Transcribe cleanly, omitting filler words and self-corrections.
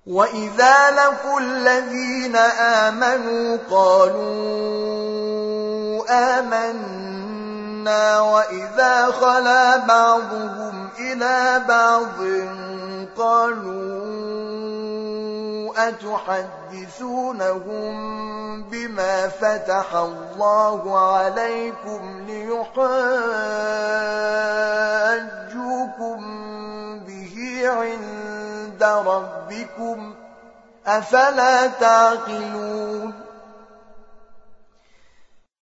وإذا لقوا الذين آمنوا قالوا آمنا وإذا خلا بعضهم إلى بعض قالوا أتحدثونهم بما فتح الله عليكم ليحاجوكم به عند ربكم أفلا تعقلون